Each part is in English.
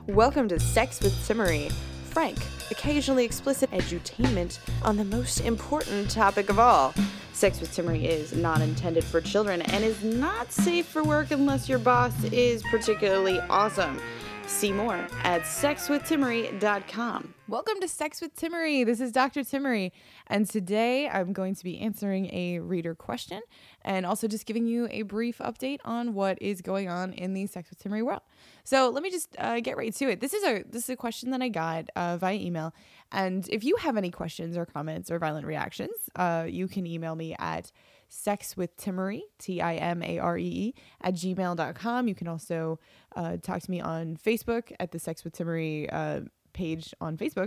Welcome to Sex with Timmery, frank, occasionally explicit edutainment on the most important topic of all. Sex with Timmery is not intended for children and is not safe for work unless your boss is particularly awesome. See more at sexwithtimmery.com. Welcome to Sex with Timmery. This is Dr. Timmery, and today I'm going to be answering a reader question and also just giving you a brief update on what is going on in the Sex with Timmery world. So let me just get right to it. This is a question that I got via email, and if you have any questions or comments or violent reactions, you can email me at sexwithtimmery, Timare, at gmail.com. You can also talk to me on Facebook at the Sex with Timmery page on Facebook,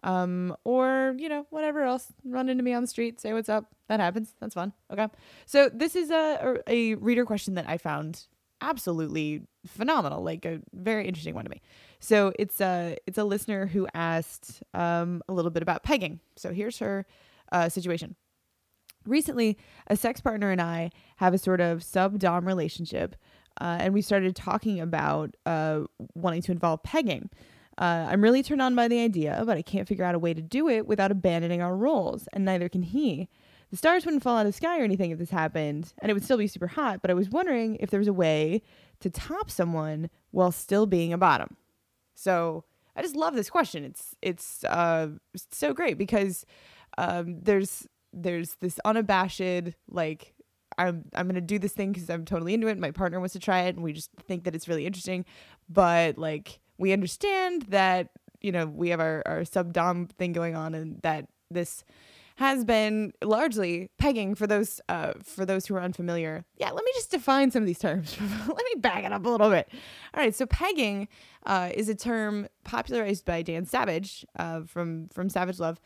or, whatever else. Run into me on the street, say what's up. That happens. That's fun. Okay. So this is a reader question that I found absolutely phenomenal, like a very interesting one to me. So it's a listener who asked a little bit about pegging. So here's her situation. Recently, a sex partner and I have a sort of sub-dom relationship, and we started talking about wanting to involve pegging. I'm really turned on by the idea, but I can't figure out a way to do it without abandoning our roles, and neither can he. The stars wouldn't fall out of the sky or anything if this happened, and it would still be super hot, but I was wondering if there was a way to top someone while still being a bottom. So I just love this question. It's so great because there's this unabashed, like, I'm going to do this thing because I'm totally into it. My partner wants to try it, and we just think that it's really interesting. But, like, we understand that, we have our sub-dom thing going on, and that this has been largely pegging for those who are unfamiliar. Yeah, let me just define some of these terms. Let me back it up a little bit. All right, so pegging is a term popularized by Dan Savage from Savage Love,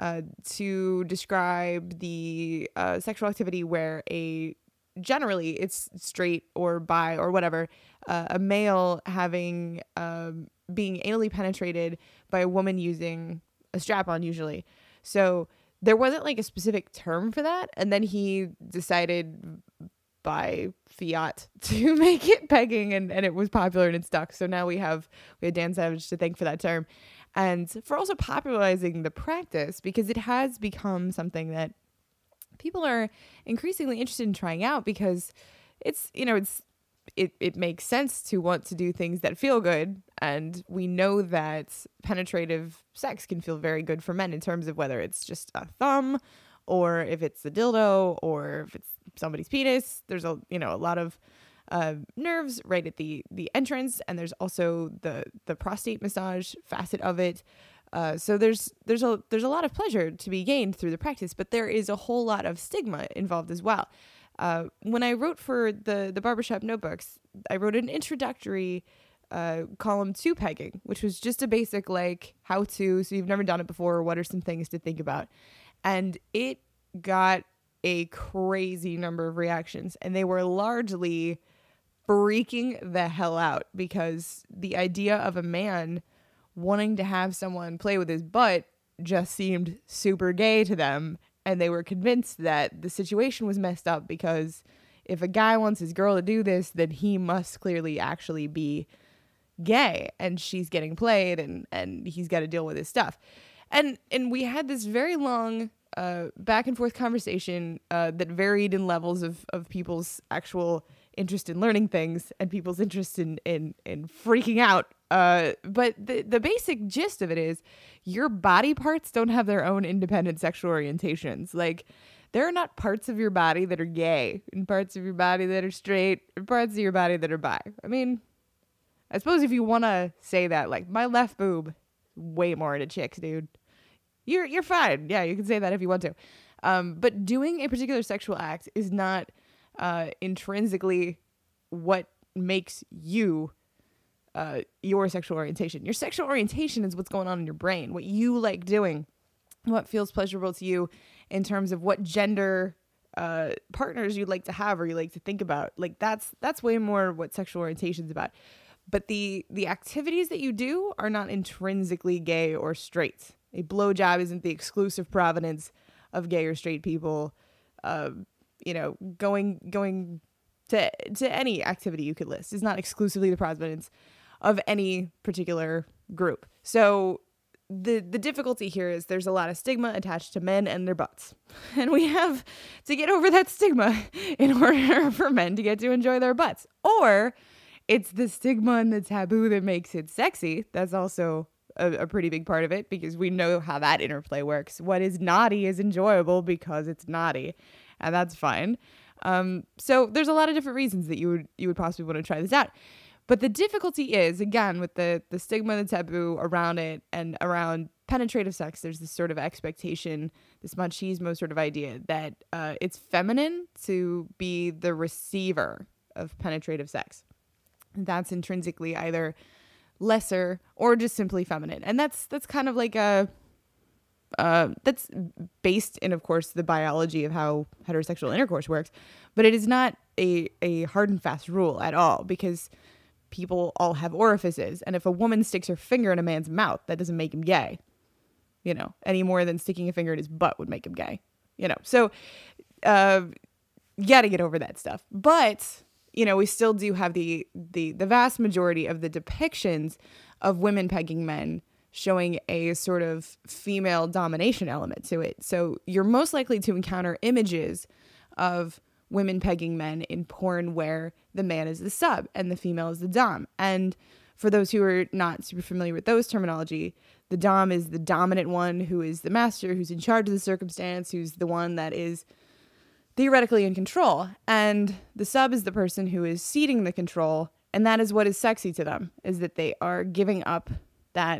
to describe the sexual activity where generally it's straight or bi or whatever, a male having being anally penetrated by a woman using a strap-on usually. So there wasn't like a specific term for that, and then he decided by fiat to make it pegging, and it was popular and it stuck. So now we have Dan Savage to thank for that term. And for also popularizing the practice, because it has become something that people are increasingly interested in trying out, because it makes sense to want to do things that feel good. And we know that penetrative sex can feel very good for men in terms of whether it's just a thumb or if it's a dildo or if it's somebody's penis. There's a lot of nerves right at the entrance, and there's also the prostate massage facet of it. So there's a lot of pleasure to be gained through the practice, but there is a whole lot of stigma involved as well. When I wrote for the Barbershop Notebooks, I wrote an introductory column to pegging, which was just a basic like how to, so you've never done it before, what are some things to think about, and it got a crazy number of reactions, and they were largely freaking the hell out because the idea of a man wanting to have someone play with his butt just seemed super gay to them. And they were convinced that the situation was messed up because if a guy wants his girl to do this, then he must clearly actually be gay, and she's getting played, and he's got to deal with his stuff. And we had this very long back and forth conversation that varied in levels of people's actual interest in learning things and people's interest in freaking out. But the basic gist of it is your body parts don't have their own independent sexual orientations. Like, there are not parts of your body that are gay and parts of your body that are straight and parts of your body that are bi. I mean, I suppose if you want to say that, like, my left boob, way more into chicks, dude. You're fine. Yeah, you can say that if you want to. But doing a particular sexual act is not intrinsically what makes you your sexual orientation. Your sexual orientation is what's going on in your brain, what you like doing, what feels pleasurable to you in terms of what gender partners you'd like to have or you like to think about. Like, that's way more what sexual orientation is about. But the activities that you do are not intrinsically gay or straight. A blowjob isn't the exclusive provenance of gay or straight people. Going to any activity you could list is not exclusively the provenance of any particular group. So the difficulty here is there's a lot of stigma attached to men and their butts. And we have to get over that stigma in order for men to get to enjoy their butts. Or it's the stigma and the taboo that makes it sexy. That's also a pretty big part of it, because we know how that interplay works. What is naughty is enjoyable because it's naughty, and that's fine. So there's a lot of different reasons that you would possibly want to try this out. But the difficulty is, again, with the stigma and the taboo around it and around penetrative sex, there's this sort of expectation, this machismo sort of idea that it's feminine to be the receiver of penetrative sex. That's intrinsically either lesser or just simply feminine. And that's kind of like that's based in, of course, the biology of how heterosexual intercourse works. But it is not a hard and fast rule at all, because people all have orifices. And if a woman sticks her finger in a man's mouth, that doesn't make him gay, any more than sticking a finger in his butt would make him gay, So you got to get over that stuff. But, we still do have the vast majority of the depictions of women pegging men showing a sort of female domination element to it. So you're most likely to encounter images of women pegging men in porn where the man is the sub and the female is the dom. And for those who are not super familiar with those terminology, the dom is the dominant one, who is the master, who's in charge of the circumstance, who's the one that is theoretically in control. And the sub is the person who is ceding the control. And that is what is sexy to them, is that they are giving up that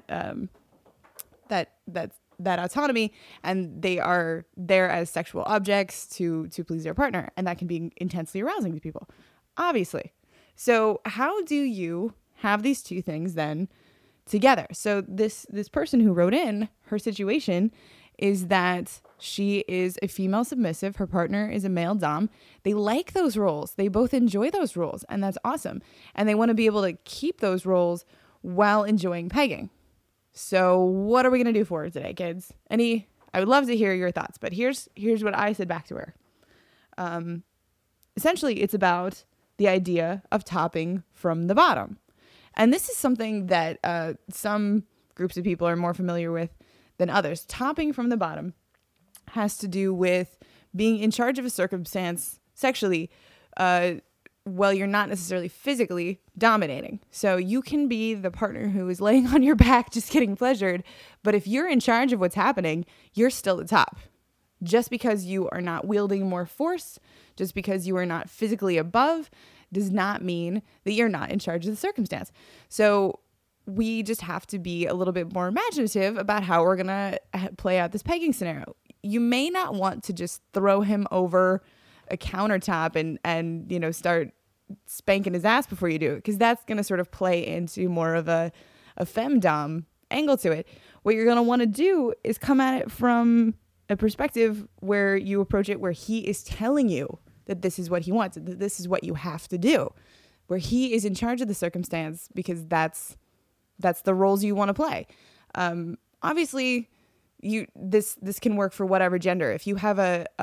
autonomy, and they are there as sexual objects to please their partner. And that can be intensely arousing to people, obviously. So how do you have these two things then together? So this person who wrote in, her situation is that she is a female submissive. Her partner is a male dom. They like those roles. They both enjoy those roles, and that's awesome. And they want to be able to keep those roles while enjoying pegging. So what are we going to do for her today, kids? I would love to hear your thoughts, but here's what I said back to her. Essentially, it's about the idea of topping from the bottom. And this is something that some groups of people are more familiar with than others. Topping from the bottom has to do with being in charge of a circumstance sexually, while you're not necessarily physically dominating. So you can be the partner who is laying on your back just getting pleasured, but if you're in charge of what's happening, you're still the top. Just because you are not wielding more force, just because you are not physically above, does not mean that you're not in charge of the circumstance. So we just have to be a little bit more imaginative about how we're going to play out this pegging scenario. You may not want to just throw him over a countertop and start spanking his ass before you do it, because that's going to sort of play into more of a femdom angle to it. What you're going to want to do is come at it from a perspective where you approach it where he is telling you that this is what he wants, that this is what you have to do, where he is in charge of the circumstance, because that's the roles you want to play. Obviously, this can work for whatever gender. If you have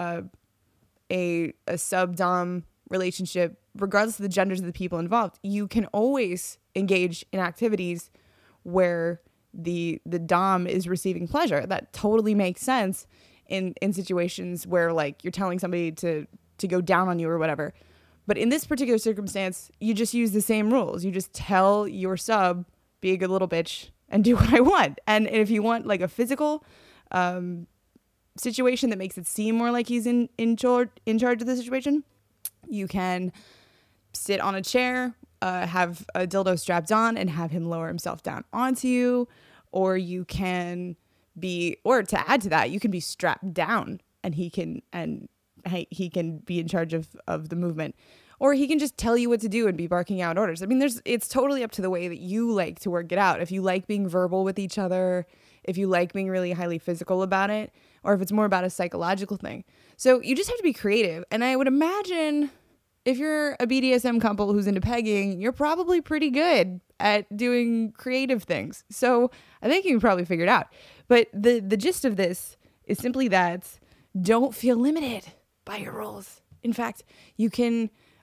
a sub-dom relationship, regardless of the genders of the people involved, you can always engage in activities where the dom is receiving pleasure. That totally makes sense in situations where, like, you're telling somebody to go down on you or whatever. But in this particular circumstance, you just use the same rules. You just tell your sub, be a good little bitch and do what I want. And if you want like a physical situation that makes it seem more like he's in charge of the situation, you can sit on a chair, have a dildo strapped on and have him lower himself down onto you. Or you can or to add to that, you can be strapped down and he can be in charge of the movement. Or he can just tell you what to do and be barking out orders. I mean, it's totally up to the way that you like to work it out. If you like being verbal with each other, if you like being really highly physical about it, or if it's more about a psychological thing. So you just have to be creative. And I would imagine if you're a BDSM couple who's into pegging, you're probably pretty good at doing creative things. So I think you can probably figure it out. But the gist of this is simply that don't feel limited by your roles. In fact, you can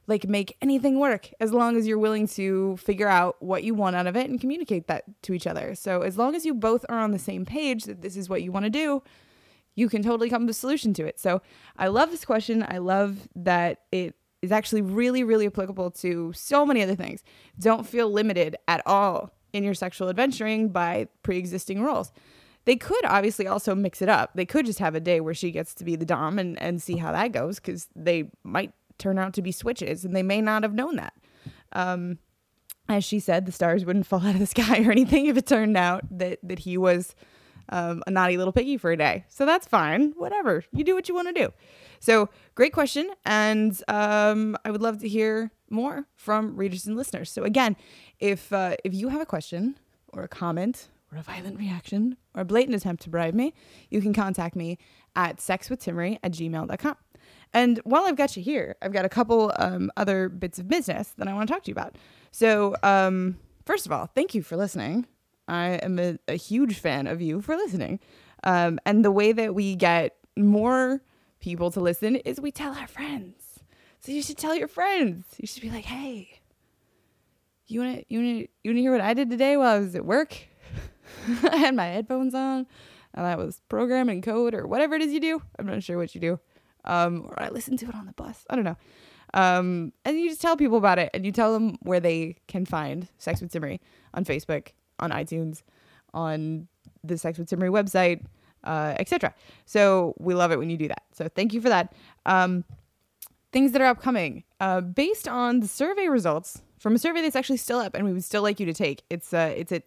like make anything work as long as you're willing to figure out what you want out of it and communicate that to each other. So as long as you both are on the same page that this is what you want to do, you can totally come to a solution to it. So I love this question. I love that it is actually really, really applicable to so many other things. Don't feel limited at all in your sexual adventuring by pre-existing roles. They could obviously also mix it up. They could just have a day where she gets to be the dom and see how that goes, because they might turn out to be switches and they may not have known that. As she said, the stars wouldn't fall out of the sky or anything if it turned out that he was a naughty little piggy for a day. So that's fine. Whatever. You do what you want to do. So great question. And I would love to hear more from readers and listeners. So again, if you have a question or a comment or a violent reaction or a blatant attempt to bribe me, you can contact me at sexwithtimmery@gmail.com. And while I've got you here, I've got a couple other bits of business that I want to talk to you about. So first of all, thank you for listening. I am a huge fan of you for listening. And the way that we get more people to listen is we tell our friends. So you should tell your friends. You should be like, hey, you wanna hear what I did today while I was at work? I had my headphones on and I was programming code or whatever it is you do. I'm not sure what you do. Or I listened to it on the bus. I don't know. And you just tell people about it, and you tell them where they can find Sex with Timmery on Facebook, on iTunes, on the Sex with Timmery website, etc. So we love it when you do that. So thank you for that. Things that are upcoming, based on the survey results from a survey that's actually still up and we would still like you to take. It's at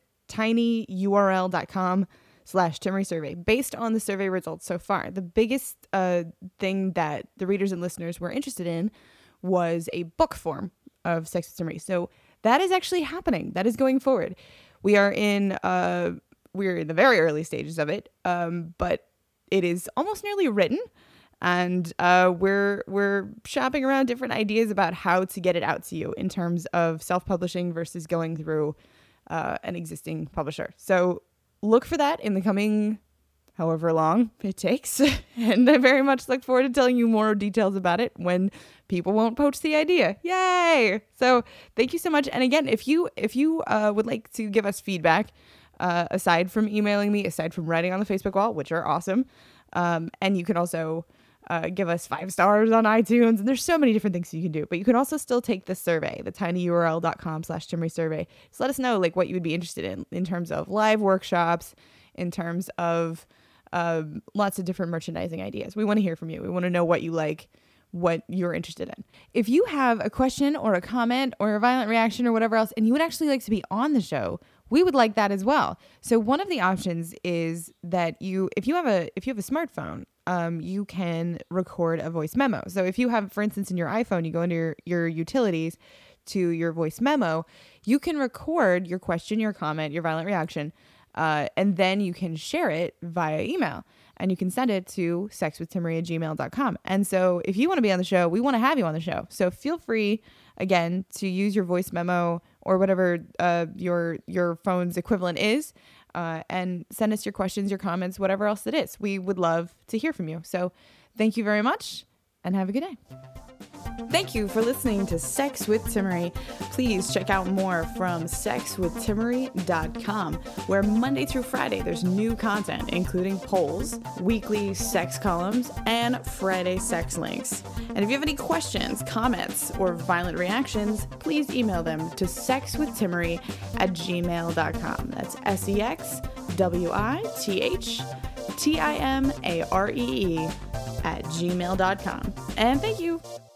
tinyurl.com/Timmery survey. Based on the survey results so far, the biggest thing that the readers and listeners were interested in was a book form of Sex with Timmery. So that is actually happening. That is going forward. We're in the very early stages of it, but it is almost nearly written, and we're shopping around different ideas about how to get it out to you in terms of self-publishing versus going through an existing publisher. So look for that in the coming however long it takes. And I very much look forward to telling you more details about it when people won't poach the idea. Yay! So thank you so much. And again, if you would like to give us feedback, aside from emailing me, aside from writing on the Facebook wall, which are awesome, and you can also give us 5 stars on iTunes, and there's so many different things you can do. But you can also still take the survey, the tinyurl.com/Timmery survey. So let us know like what you would be interested in terms of live workshops, in terms of lots of different merchandising ideas. We want to hear from you. We want to know what you like, what you're interested in. If you have a question or a comment or a violent reaction or whatever else, and you would actually like to be on the show, we would like that as well. So one of the options is that if you have a smartphone, you can record a voice memo. So if you have, for instance, in your iPhone, you go into your utilities to your voice memo, you can record your question, your comment, your violent reaction, and then you can share it via email, and you can send it to sexwithtimmery@gmail.com. And so if you want to be on the show, we want to have you on the show. So feel free, again, to use your voice memo or whatever your phone's equivalent is, and send us your questions, your comments, whatever else it is. We would love to hear from you. So thank you very much, and have a good day. Thank you for listening to Sex with Timmery. Please check out more from sexwithtimmery.com, where Monday through Friday there's new content, including polls, weekly sex columns, and Friday sex links. And if you have any questions, comments, or violent reactions, please email them to sexwithtimmery@gmail.com. That's SEXWITHTIMAREE@gmail.com. And thank you.